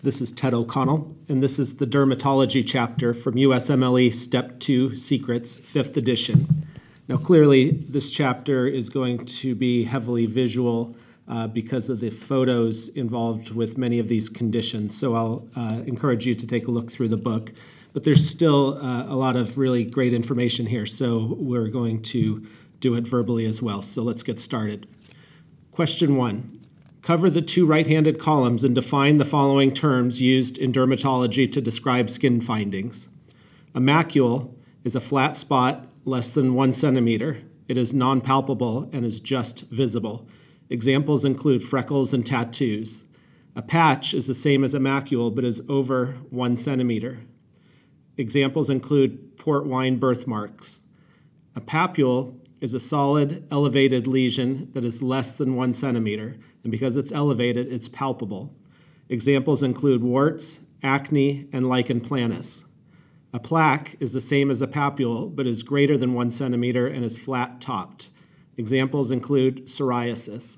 This is Ted O'Connell, and this is the dermatology chapter from USMLE Step 2 Secrets, 5th edition. Now, clearly, this chapter is going to be heavily visual because of the photos involved with many of these conditions, so I'll encourage you to take a look through the book. But there's still a lot of really great information here, so we're going to do it verbally as well. So let's get started. Question 1. Cover the two right-handed columns and define the following terms used in dermatology to describe skin findings. A macule is a flat spot less than 1 centimeter. It is non-palpable and is just visible. Examples include freckles and tattoos. A patch is the same as a macule but is over 1 centimeter. Examples include port wine birthmarks. A papule is a solid, elevated lesion that is less than 1 centimeter, and because it's elevated, it's palpable. Examples include warts, acne, and lichen planus. A plaque is the same as a papule, but is greater than 1 centimeter and is flat-topped. Examples include psoriasis.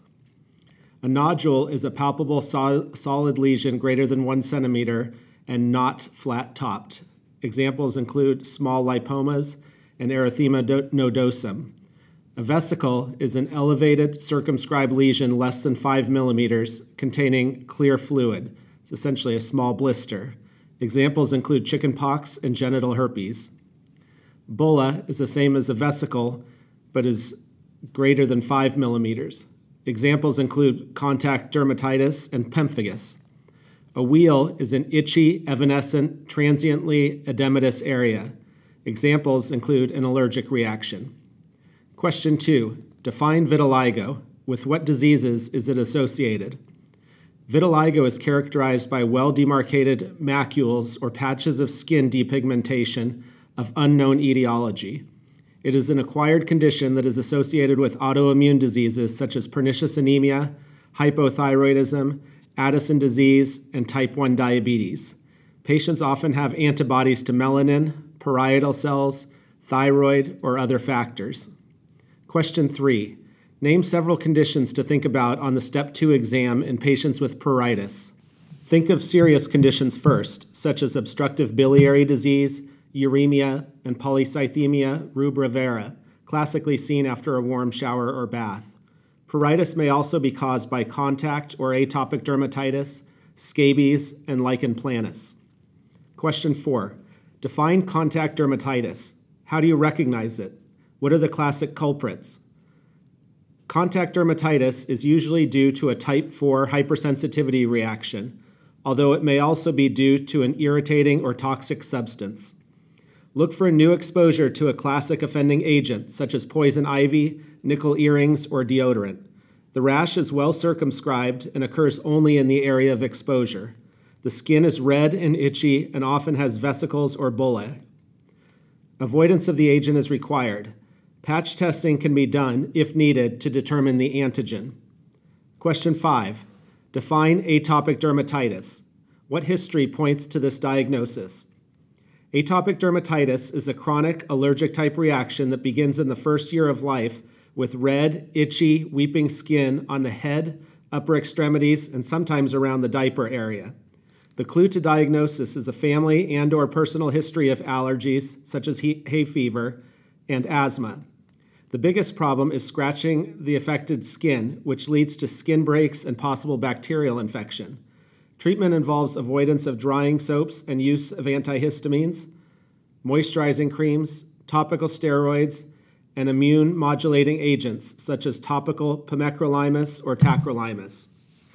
A nodule is a palpable solid lesion greater than 1 centimeter and not flat-topped. Examples include small lipomas and erythema nodosum. A vesicle is an elevated, circumscribed lesion less than 5 millimeters containing clear fluid. It's essentially a small blister. Examples include chickenpox and genital herpes. Bulla is the same as a vesicle, but is greater than 5 millimeters. Examples include contact dermatitis and pemphigus. A wheal is an itchy, evanescent, transiently edematous area. Examples include an allergic reaction. Question 2. Define vitiligo. With what diseases is it associated? Vitiligo is characterized by well-demarcated macules or patches of skin depigmentation of unknown etiology. It is an acquired condition that is associated with autoimmune diseases such as pernicious anemia, hypothyroidism, Addison disease, and type 1 diabetes. Patients often have antibodies to melanin, parietal cells, thyroid, or other factors. Question 3. Name several conditions to think about on the Step 2 exam in patients with pruritus. Think of serious conditions first, such as obstructive biliary disease, uremia, and polycythemia rubra vera, classically seen after a warm shower or bath. Pruritus may also be caused by contact or atopic dermatitis, scabies, and lichen planus. Question 4. Define contact dermatitis. How do you recognize it? What are the classic culprits? Contact dermatitis is usually due to a type 4 hypersensitivity reaction, although it may also be due to an irritating or toxic substance. Look for a new exposure to a classic offending agent, such as poison ivy, nickel earrings, or deodorant. The rash is well circumscribed and occurs only in the area of exposure. The skin is red and itchy and often has vesicles or bullae. Avoidance of the agent is required. Patch testing can be done, if needed, to determine the antigen. Question 5. Define atopic dermatitis. What history points to this diagnosis? Atopic dermatitis is a chronic allergic type reaction that begins in the first year of life with red, itchy, weeping skin on the head, upper extremities, and sometimes around the diaper area. The clue to diagnosis is a family and/or personal history of allergies, such as hay fever, and asthma. The biggest problem is scratching the affected skin, which leads to skin breaks and possible bacterial infection. Treatment involves avoidance of drying soaps and use of antihistamines, moisturizing creams, topical steroids, and immune-modulating agents such as topical pimecrolimus or tacrolimus.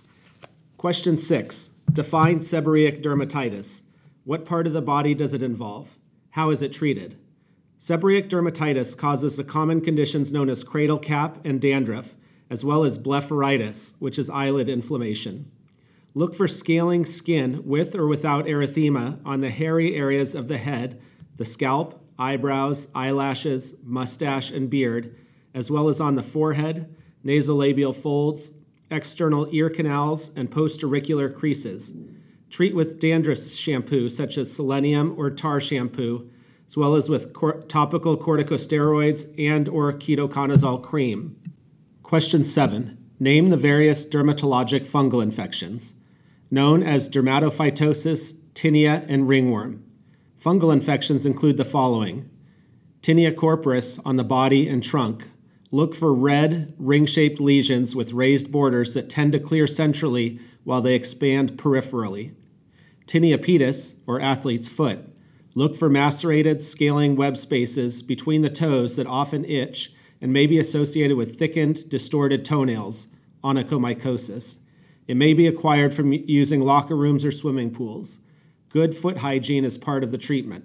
Question 6. Define seborrheic dermatitis. What part of the body does it involve? How is it treated? Seborrheic dermatitis causes the common conditions known as cradle cap and dandruff, as well as blepharitis, which is eyelid inflammation. Look for scaling skin with or without erythema on the hairy areas of the head, the scalp, eyebrows, eyelashes, mustache, and beard, as well as on the forehead, nasolabial folds, external ear canals, and postauricular creases. Treat with dandruff shampoo such as selenium or tar shampoo, as well as with topical corticosteroids and or ketoconazole cream. Question 7. Name the various dermatologic fungal infections. known as dermatophytosis, tinea, and ringworm. Fungal infections include the following: tinea corporis on the body and trunk. Look for red, ring-shaped lesions with raised borders that tend to clear centrally while they expand peripherally. Tinea pedis, or athlete's foot. Look for macerated, scaling web spaces between the toes that often itch and may be associated with thickened, distorted toenails, onychomycosis. It may be acquired from using locker rooms or swimming pools. Good foot hygiene is part of the treatment.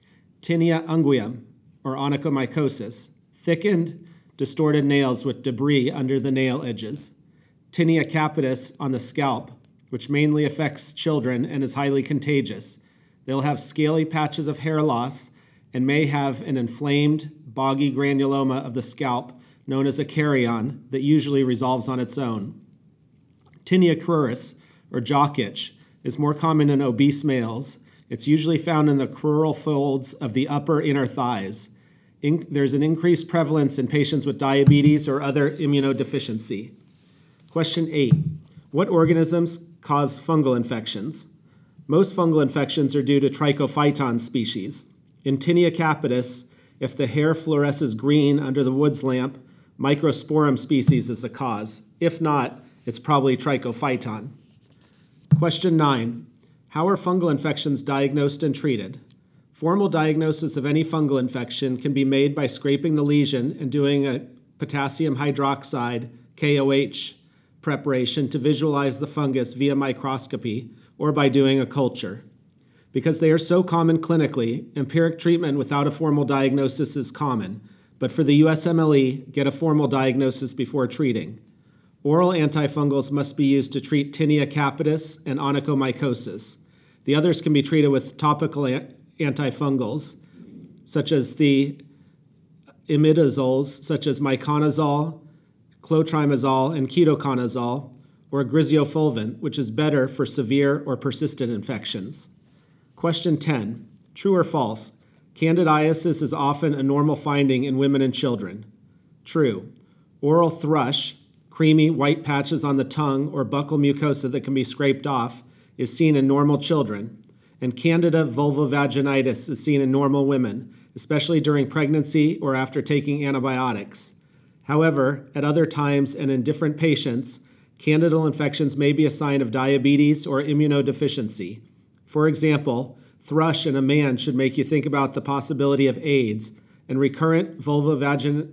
Tinea unguium, or onychomycosis. Thickened, distorted nails with debris under the nail edges. Tinea capitis on the scalp, which mainly affects children and is highly contagious. They'll have scaly patches of hair loss and may have an inflamed, boggy granuloma of the scalp known as a carrion that usually resolves on its own. Tinea cruris, or jock itch, is more common in obese males. It's usually found in the crural folds of the upper inner thighs. There's an increased prevalence in patients with diabetes or other immunodeficiency. Question 8. What organisms cause fungal infections? Most fungal infections are due to Trichophyton species. In Tinea capitis, if the hair fluoresces green under the Woods lamp, Microsporum species is the cause. If not, it's probably Trichophyton. Question 9. How are fungal infections diagnosed and treated? Formal diagnosis of any fungal infection can be made by scraping the lesion and doing a potassium hydroxide, KOH, preparation to visualize the fungus via microscopy or by doing a culture. Because they are so common clinically, empiric treatment without a formal diagnosis is common, but for the USMLE, get a formal diagnosis before treating. Oral antifungals must be used to treat Tinea capitis and onychomycosis. The others can be treated with topical antifungals, such as the imidazoles, such as miconazole, clotrimazole, and ketoconazole, or griseofulvin, which is better for severe or persistent infections. Question 10. True or false? Candidiasis is often a normal finding in women and children. True. Oral thrush, creamy white patches on the tongue or buccal mucosa that can be scraped off, is seen in normal children, and Candida vulvovaginitis is seen in normal women, especially during pregnancy or after taking antibiotics. However, at other times and in different patients, candidal infections may be a sign of diabetes or immunodeficiency. For example, thrush in a man should make you think about the possibility of AIDS, and recurrent vulvovaginal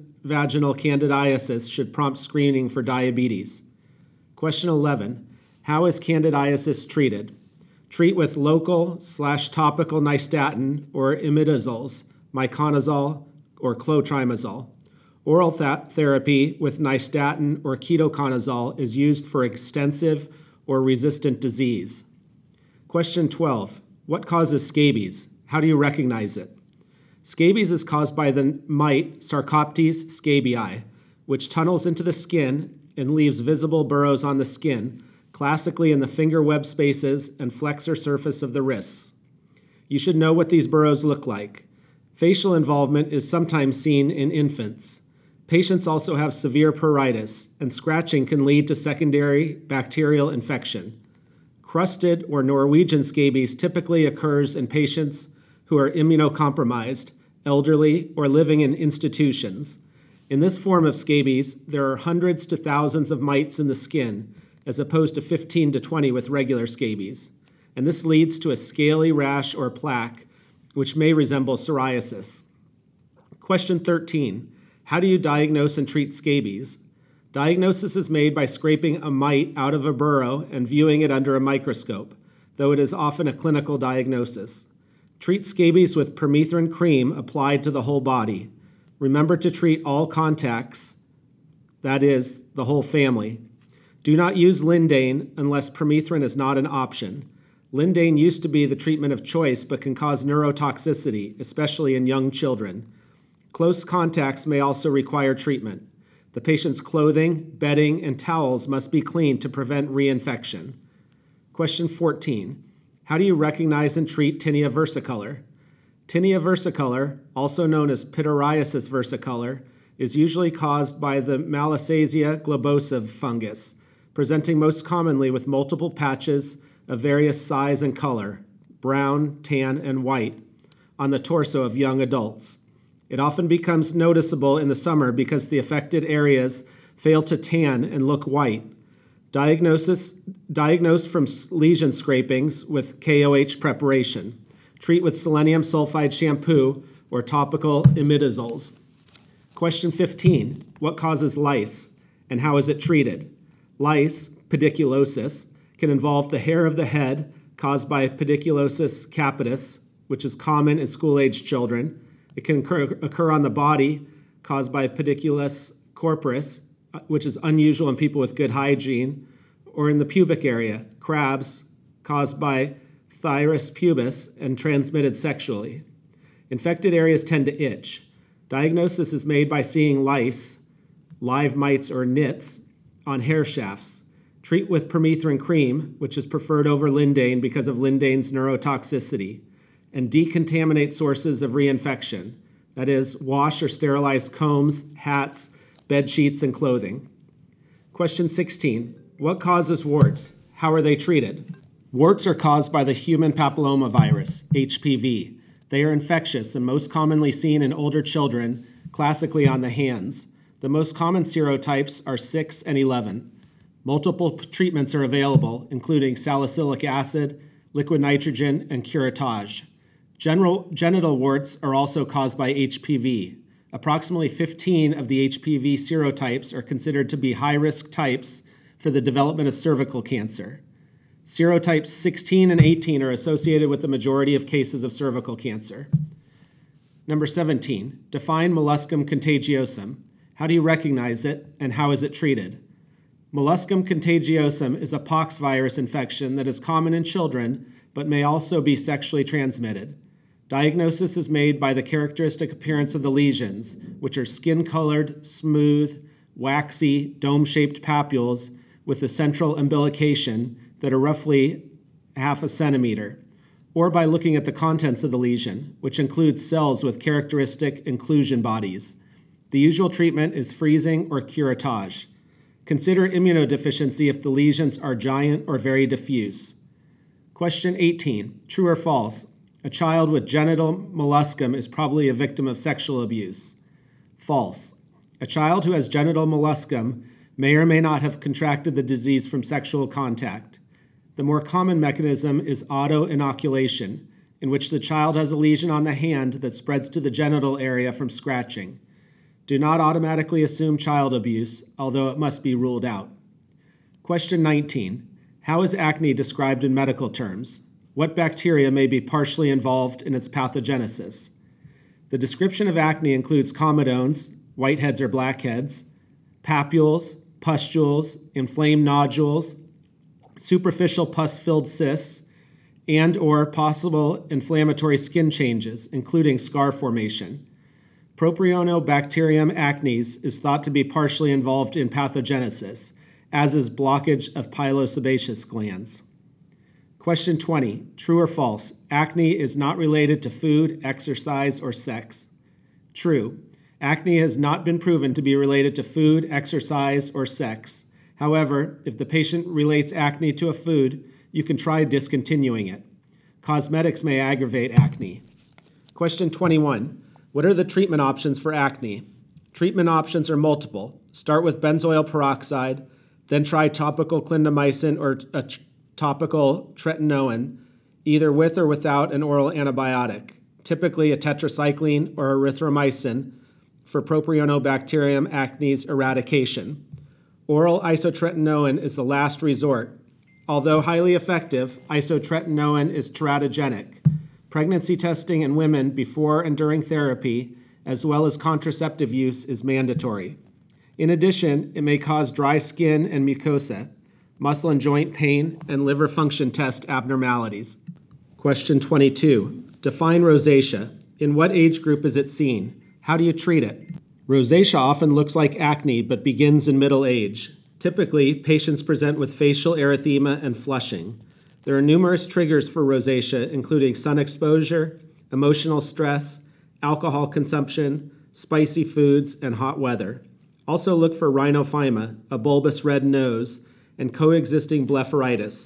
candidiasis should prompt screening for diabetes. Question 11. How is candidiasis treated? Treat with local/topical nystatin or imidazoles, miconazole, or clotrimazole. Oral therapy with nystatin or ketoconazole is used for extensive or resistant disease. Question 12. What causes scabies? How do you recognize it? Scabies is caused by the mite Sarcoptes scabii, which tunnels into the skin and leaves visible burrows on the skin, classically in the finger web spaces and flexor surface of the wrists. You should know what these burrows look like. Facial involvement is sometimes seen in infants. Patients also have severe pruritus, and scratching can lead to secondary bacterial infection. Crusted or Norwegian scabies typically occurs in patients who are immunocompromised, elderly, or living in institutions. In this form of scabies, there are hundreds to thousands of mites in the skin, as opposed to 15 to 20 with regular scabies. And this leads to a scaly rash or plaque, which may resemble psoriasis. Question 13. How do you diagnose and treat scabies? Diagnosis is made by scraping a mite out of a burrow and viewing it under a microscope, though it is often a clinical diagnosis. Treat scabies with permethrin cream applied to the whole body. Remember to treat all contacts, that is, the whole family. Do not use Lindane unless permethrin is not an option. Lindane used to be the treatment of choice but can cause neurotoxicity, especially in young children. Close contacts may also require treatment. The patient's clothing, bedding, and towels must be cleaned to prevent reinfection. Question 14. How do you recognize and treat tinea versicolor? Tinea versicolor, also known as pityriasis versicolor, is usually caused by the Malassezia globosa fungus, presenting most commonly with multiple patches of various size and color, brown, tan, and white, on the torso of young adults. It often becomes noticeable in the summer because the affected areas fail to tan and look white. Diagnose from lesion scrapings with KOH preparation. Treat with selenium sulfide shampoo or topical imidazoles. Question 15. What causes lice and how is it treated? Lice, pediculosis, can involve the hair of the head caused by pediculosis capitis, which is common in school-aged children. It can occur on the body caused by pediculus corporis, which is unusual in people with good hygiene, or in the pubic area, crabs caused by thyrus pubis and transmitted sexually. Infected areas tend to itch. Diagnosis is made by seeing lice, live mites or nits, on hair shafts. Treat with permethrin cream, which is preferred over lindane because of lindane's neurotoxicity, and decontaminate sources of reinfection, that is, wash or sterilize combs, hats, bed sheets, and clothing. Question 16. What causes warts? How are they treated? Warts are caused by the human papillomavirus, HPV. They are infectious and most commonly seen in older children, classically on the hands. The most common serotypes are 6 and 11. Multiple treatments are available, including salicylic acid, liquid nitrogen, and curettage. Genital warts are also caused by HPV. Approximately 15 of the HPV serotypes are considered to be high-risk types for the development of cervical cancer. Serotypes 16 and 18 are associated with the majority of cases of cervical cancer. Number 17, define molluscum contagiosum. How do you recognize it, and how is it treated? Molluscum contagiosum is a pox virus infection that is common in children, but may also be sexually transmitted. Diagnosis is made by the characteristic appearance of the lesions, which are skin-colored, smooth, waxy, dome-shaped papules with a central umbilication that are roughly half a centimeter, or by looking at the contents of the lesion, which includes cells with characteristic inclusion bodies. The usual treatment is freezing or curettage. Consider immunodeficiency if the lesions are giant or very diffuse. Question 18, true or false? A child with genital molluscum is probably a victim of sexual abuse. False. A child who has genital molluscum may or may not have contracted the disease from sexual contact. The more common mechanism is autoinoculation, in which the child has a lesion on the hand that spreads to the genital area from scratching. Do not automatically assume child abuse, although it must be ruled out. Question 19. How is acne described in medical terms? What bacteria may be partially involved in its pathogenesis? The description of acne includes comedones, whiteheads or blackheads, papules, pustules, inflamed nodules, superficial pus-filled cysts, and or possible inflammatory skin changes, including scar formation. Propionibacterium acnes is thought to be partially involved in pathogenesis, as is blockage of pilosebaceous glands. Question 20, true or false? Acne is not related to food, exercise, or sex. True. Acne has not been proven to be related to food, exercise, or sex. However, if the patient relates acne to a food, you can try discontinuing it. Cosmetics may aggravate acne. Question 21. What are the treatment options for acne? Treatment options are multiple. Start with benzoyl peroxide, then try topical clindamycin or a topical tretinoin, either with or without an oral antibiotic, typically a tetracycline or erythromycin for Propionibacterium acnes eradication. Oral isotretinoin is the last resort. Although highly effective, isotretinoin is teratogenic. Pregnancy testing in women before and during therapy, as well as contraceptive use, is mandatory. In addition, it may cause dry skin and mucosa, muscle and joint pain, and liver function test abnormalities. Question 22. Define rosacea. In what age group is it seen? How do you treat it? Rosacea often looks like acne but begins in middle age. Typically, patients present with facial erythema and flushing. There are numerous triggers for rosacea, including sun exposure, emotional stress, alcohol consumption, spicy foods, and hot weather. Also look for rhinophyma, a bulbous red nose, and coexisting blepharitis.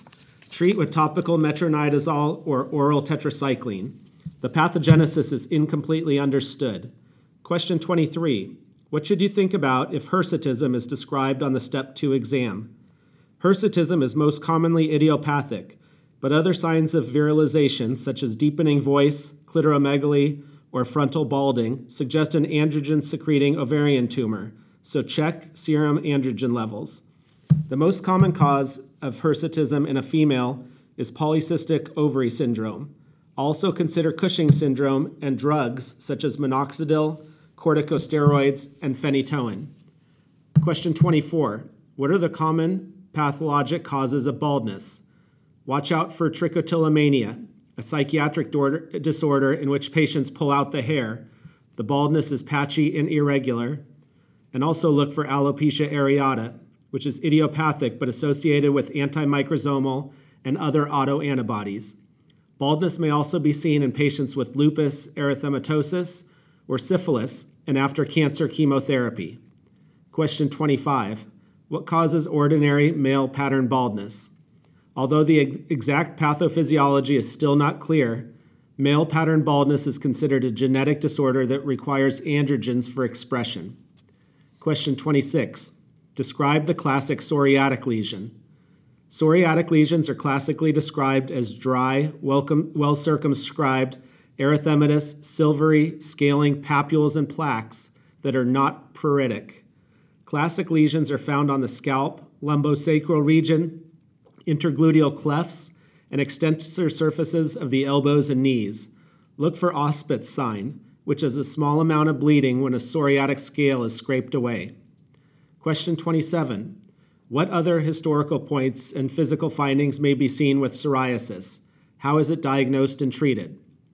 Treat with topical metronidazole or oral tetracycline. The pathogenesis is incompletely understood. Question 23. What should you think about if hirsutism is described on the Step 2 exam? Hirsutism is most commonly idiopathic, but other signs of virilization, such as deepening voice, clitoromegaly, or frontal balding, suggest an androgen-secreting ovarian tumor, so check serum androgen levels. The most common cause of hirsutism in a female is polycystic ovary syndrome. Also consider Cushing syndrome and drugs such as minoxidil, corticosteroids, and phenytoin. Question 24. What are the common pathologic causes of baldness? Watch out for trichotillomania, a psychiatric disorder in which patients pull out the hair. The baldness is patchy and irregular. And also look for alopecia areata, which is idiopathic but associated with antimicrosomal and other autoantibodies. Baldness may also be seen in patients with lupus erythematosus or syphilis and after cancer chemotherapy. Question 25. What causes ordinary male pattern baldness? Although the exact pathophysiology is still not clear, male pattern baldness is considered a genetic disorder that requires androgens for expression. Question 26. Describe the classic psoriatic lesion. Psoriatic lesions are classically described as dry, well-circumscribed, erythematous, silvery, scaling papules and plaques that are not pruritic. Classic lesions are found on the scalp, lumbosacral region, intergluteal clefts, and extensor surfaces of the elbows and knees. Look for Auspitz sign, which is a small amount of bleeding when a psoriatic scale is scraped away. Question 27. What other historical points and physical findings may be seen with psoriasis? How is it diagnosed and treated?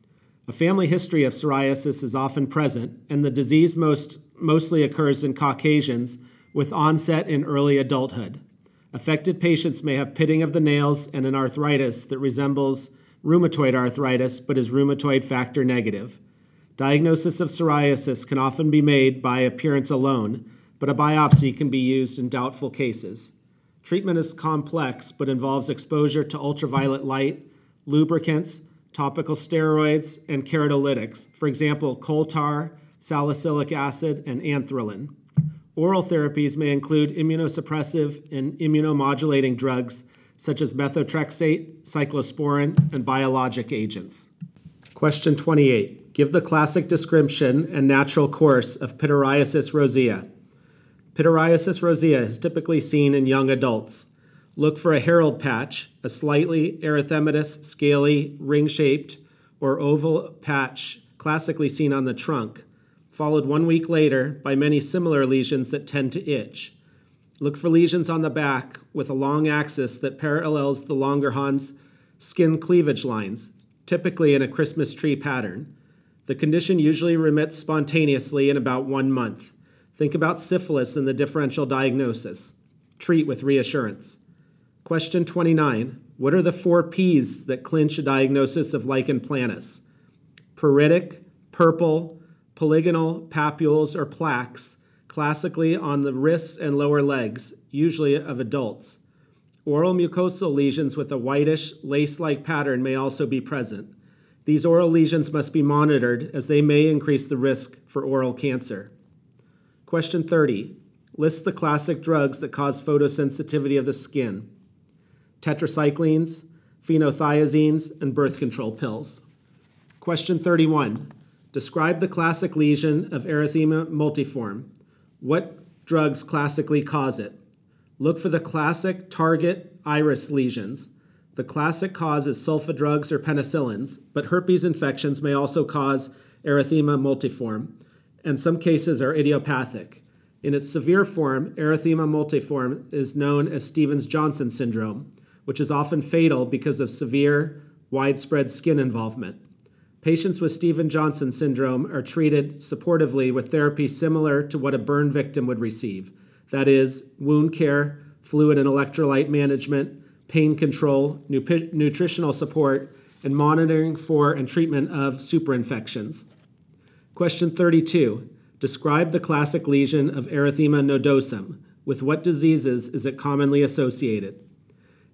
A family history of psoriasis is often present, and the disease mostly occurs in Caucasians with onset in early adulthood. Affected patients may have pitting of the nails and an arthritis that resembles rheumatoid arthritis but is rheumatoid factor negative. Diagnosis of psoriasis can often be made by appearance alone, but a biopsy can be used in doubtful cases. Treatment is complex but involves exposure to ultraviolet light, lubricants, topical steroids, and keratolytics, for example, coal tar, salicylic acid, and anthralin. Oral therapies may include immunosuppressive and immunomodulating drugs such as methotrexate, cyclosporin, and biologic agents. Question 28. Give the classic description and natural course of pityriasis rosea. Pityriasis rosea is typically seen in young adults. Look for a herald patch, a slightly erythematous, scaly, ring-shaped, or oval patch classically seen on the trunk, followed 1 week later by many similar lesions that tend to itch. Look for lesions on the back with a long axis that parallels the Langerhans skin cleavage lines, typically in a Christmas tree pattern. The condition usually remits spontaneously in about 1 month. Think about syphilis in the differential diagnosis. Treat with reassurance. Question 29. What are the 4 P's that clinch a diagnosis of lichen planus? Pruritic, purple, polygonal papules or plaques, classically on the wrists and lower legs, usually of adults. Oral mucosal lesions with a whitish, lace-like pattern may also be present. These oral lesions must be monitored as they may increase the risk for oral cancer. Question 30. List the classic drugs that cause photosensitivity of the skin. Tetracyclines, phenothiazines, and birth control pills. Question 31. Describe the classic lesion of erythema multiforme. What drugs classically cause it? Look for the classic target iris lesions. The classic cause is sulfa drugs or penicillins, but herpes infections may also cause erythema multiforme, and some cases are idiopathic. In its severe form, erythema multiforme is known as Stevens-Johnson syndrome, which is often fatal because of severe, widespread skin involvement. Patients with Stevens-Johnson syndrome are treated supportively with therapy similar to what a burn victim would receive. That is, wound care, fluid and electrolyte management, pain control, nutritional support, and monitoring for and treatment of superinfections. Question 32. Describe the classic lesion of erythema nodosum. With what diseases is it commonly associated?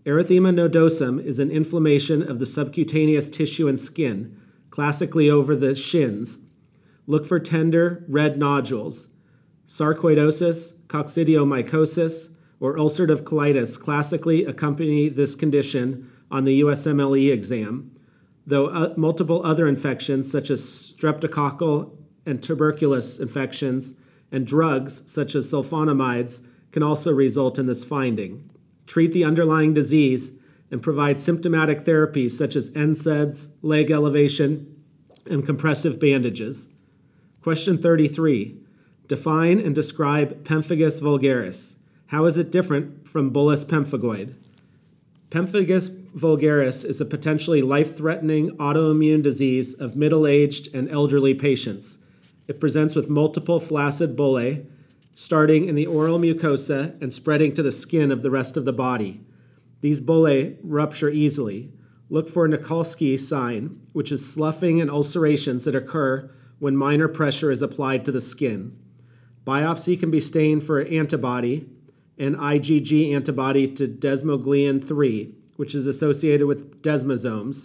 Erythema nodosum is an inflammation of the subcutaneous tissue and skin, classically over the shins. Look for tender, red nodules. Sarcoidosis, coccidiomycosis, or ulcerative colitis classically accompany this condition on the USMLE exam, though multiple other infections such as streptococcal and tuberculous infections and drugs such as sulfonamides can also result in this finding. Treat the underlying disease and provide symptomatic therapies such as NSAIDs, leg elevation, and compressive bandages. Question 33. Define and describe pemphigus vulgaris. How is it different from bullous pemphigoid? Pemphigus vulgaris is a potentially life-threatening autoimmune disease of middle-aged and elderly patients. It presents with multiple flaccid bullae, starting in the oral mucosa and spreading to the skin of the rest of the body. These bullae rupture easily. Look for Nikolsky sign, which is sloughing and ulcerations that occur when minor pressure is applied to the skin. Biopsy can be stained for antibody, an IgG antibody to desmoglein 3, which is associated with desmosomes,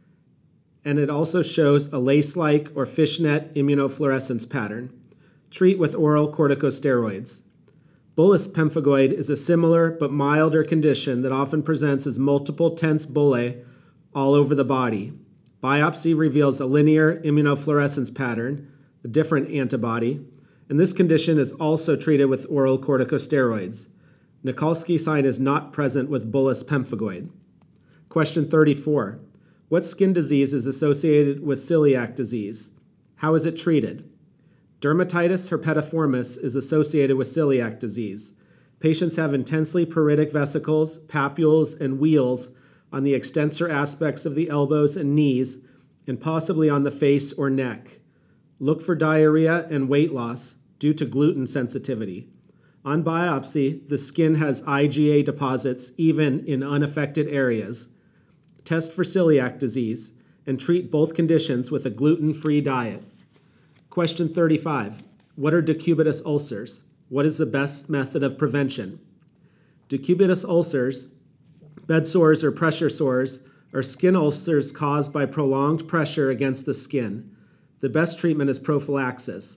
and it also shows a lace-like or fishnet immunofluorescence pattern. Treat with oral corticosteroids. Bullous pemphigoid is a similar but milder condition that often presents as multiple tense bullae all over the body. Biopsy reveals a linear immunofluorescence pattern, a different antibody, and this condition is also treated with oral corticosteroids. Nikolsky sign is not present with bullous pemphigoid. Question 34. What skin disease is associated with celiac disease? How is it treated? Dermatitis herpetiformis is associated with celiac disease. Patients have intensely pruritic vesicles, papules, and wheals on the extensor aspects of the elbows and knees, and possibly on the face or neck. Look for diarrhea and weight loss due to gluten sensitivity. On biopsy, the skin has IgA deposits even in unaffected areas. Test for celiac disease and treat both conditions with a gluten-free diet. Question 35. What are decubitus ulcers? What is the best method of prevention? Decubitus ulcers, bed sores or pressure sores, are skin ulcers caused by prolonged pressure against the skin. The best treatment is prophylaxis.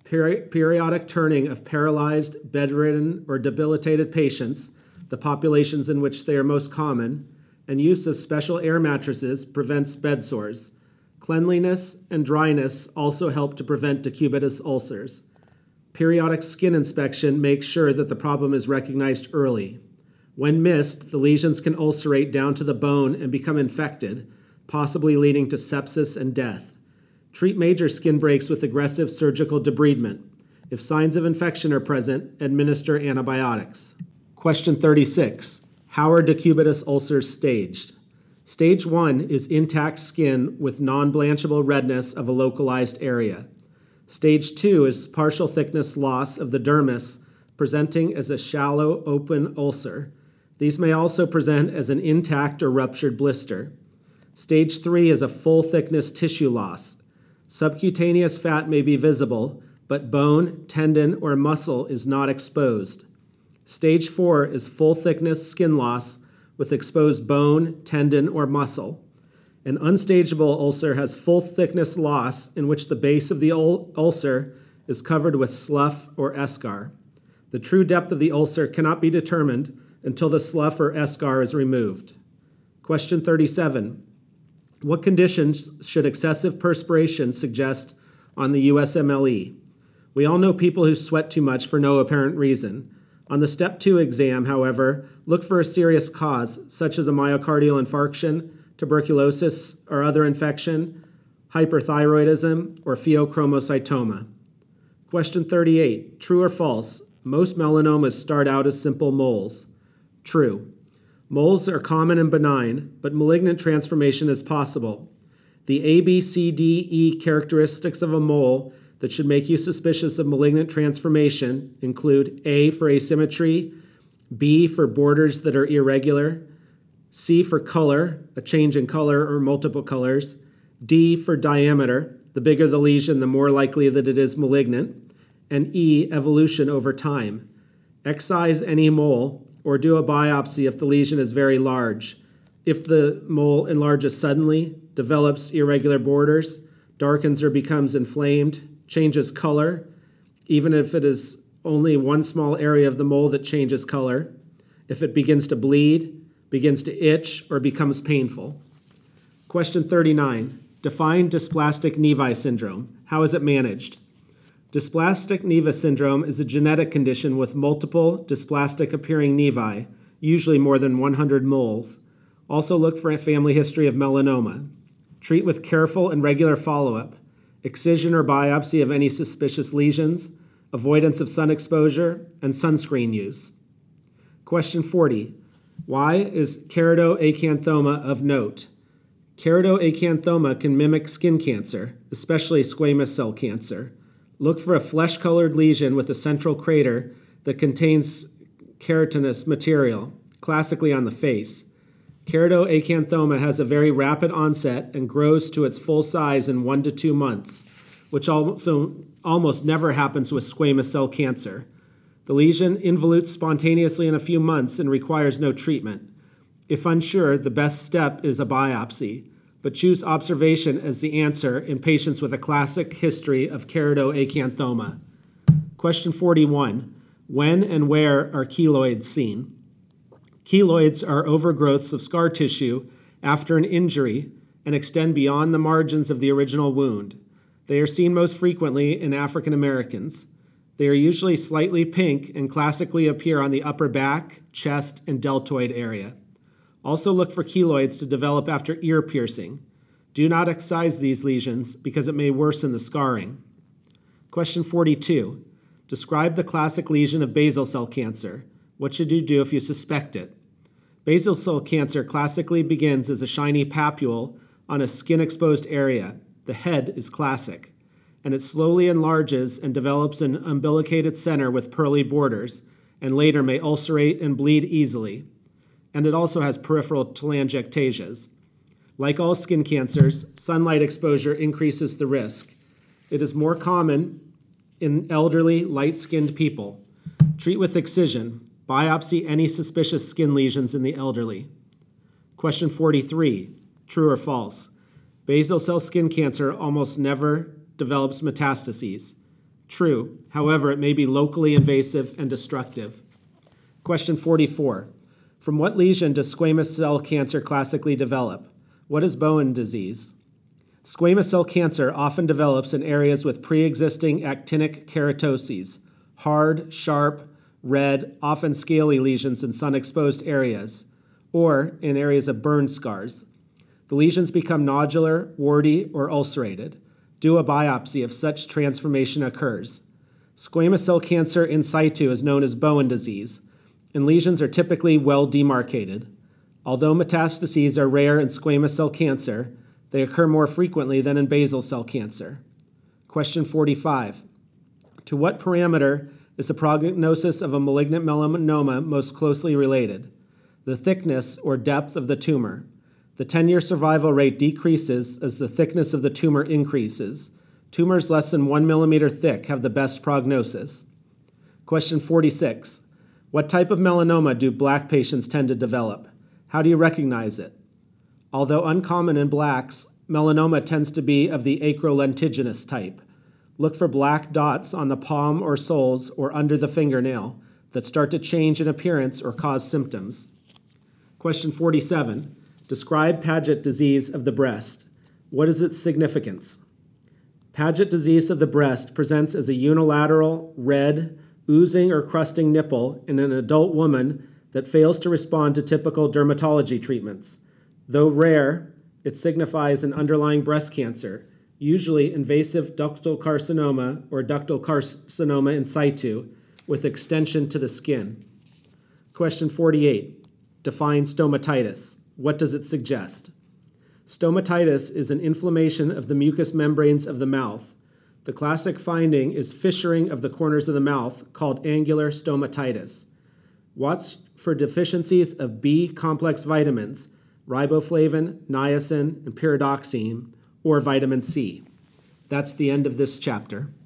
Periodic turning of paralyzed, bedridden, or debilitated patients, the populations in which they are most common, and use of special air mattresses prevents bed sores. Cleanliness and dryness also help to prevent decubitus ulcers. Periodic skin inspection makes sure that the problem is recognized early. When missed, the lesions can ulcerate down to the bone and become infected, possibly leading to sepsis and death. Treat major skin breaks with aggressive surgical debridement. If signs of infection are present, administer antibiotics. Question 36. How are decubitus ulcers staged? Stage 1 is intact skin with non-blanchable redness of a localized area. Stage 2 is partial thickness loss of the dermis, presenting as a shallow open ulcer. These may also present as an intact or ruptured blister. Stage 3 is a full thickness tissue loss. Subcutaneous fat may be visible, but bone, tendon, or muscle is not exposed. Stage 4 is full thickness skin loss with exposed bone, tendon, or muscle. An unstageable ulcer has full thickness loss in which the base of the ulcer is covered with slough or eschar. The true depth of the ulcer cannot be determined until the slough or eschar is removed. Question 37. What conditions should excessive perspiration suggest on the USMLE? We all know people who sweat too much for no apparent reason. On the Step 2 exam, however, look for a serious cause, such as a myocardial infarction, tuberculosis or other infection, hyperthyroidism, or pheochromocytoma. Question 38. True or false? Most melanomas start out as simple moles. True. Moles are common and benign, but malignant transformation is possible. The A, B, C, D, E characteristics of a mole that should make you suspicious of malignant transformation include A for asymmetry, B for borders that are irregular, C for color, a change in color or multiple colors, D for diameter, the bigger the lesion, the more likely that it is malignant, and E, evolution over time. Excise any mole or do a biopsy if the lesion is very large. If the mole enlarges suddenly, develops irregular borders, darkens or becomes inflamed, changes color, even if it is only one small area of the mole that changes color, if it begins to bleed, begins to itch, or becomes painful. Question 39. Define dysplastic Nevi syndrome. How is it managed? Dysplastic Nevi syndrome is a genetic condition with multiple dysplastic appearing nevi, usually more than 100 moles. Also look for a family history of melanoma. Treat with careful and regular follow-up, excision or biopsy of any suspicious lesions, avoidance of sun exposure, and sunscreen use. Question 40. Why is keratoacanthoma of note? Keratoacanthoma can mimic skin cancer, especially squamous cell cancer. Look for a flesh-colored lesion with a central crater that contains keratinous material, classically on the face. Keratoacanthoma has a very rapid onset and grows to its full size in 1 to 2 months, which also almost never happens with squamous cell cancer. The lesion involutes spontaneously in a few months and requires no treatment. If unsure, the best step is a biopsy, but choose observation as the answer in patients with a classic history of keratoacanthoma. Question 41. When and where are keloids seen? Keloids are overgrowths of scar tissue after an injury and extend beyond the margins of the original wound. They are seen most frequently in African Americans. They are usually slightly pink and classically appear on the upper back, chest, and deltoid area. Also look for keloids to develop after ear piercing. Do not excise these lesions because it may worsen the scarring. Question 42. Describe the classic lesion of basal cell cancer. What should you do if you suspect it? Basal cell cancer classically begins as a shiny papule on a skin-exposed area. The head is classic, and it slowly enlarges and develops an umbilicated center with pearly borders, and later may ulcerate and bleed easily. And it also has peripheral telangiectasias. Like all skin cancers, sunlight exposure increases the risk. It is more common in elderly, light-skinned people. Treat with excision. Biopsy any suspicious skin lesions in the elderly. Question 43. True or false? Basal cell skin cancer almost never develops metastases. True. However, it may be locally invasive and destructive. Question 44. From what lesion does squamous cell cancer classically develop? What is Bowen disease? Squamous cell cancer often develops in areas with pre-existing actinic keratoses, hard, sharp, red, often scaly lesions in sun-exposed areas, or in areas of burn scars. The lesions become nodular, warty, or ulcerated. Do a biopsy if such transformation occurs. Squamous cell cancer in situ is known as Bowen disease, and lesions are typically well demarcated. Although metastases are rare in squamous cell cancer, they occur more frequently than in basal cell cancer. Question 45. To what parameter is the prognosis of a malignant melanoma most closely related? The thickness or depth of the tumor. The 10-year survival rate decreases as the thickness of the tumor increases. Tumors less than 1 millimeter thick have the best prognosis. Question 46. What type of melanoma do black patients tend to develop? How do you recognize it? Although uncommon in blacks, melanoma tends to be of the acrolentiginous type. Look for black dots on the palm or soles or under the fingernail that start to change in appearance or cause symptoms. Question 47. Describe Paget disease of the breast. What is its significance? Paget disease of the breast presents as a unilateral, red, oozing or crusting nipple in an adult woman that fails to respond to typical dermatology treatments. Though rare, it signifies an underlying breast cancer, usually invasive ductal carcinoma or ductal carcinoma in situ, with extension to the skin. Question 48. Define stomatitis. What does it suggest? Stomatitis is an inflammation of the mucous membranes of the mouth. The classic finding is fissuring of the corners of the mouth, called angular stomatitis. Watch for deficiencies of B-complex vitamins, riboflavin, niacin, and pyridoxine, or vitamin C. That's the end of this chapter.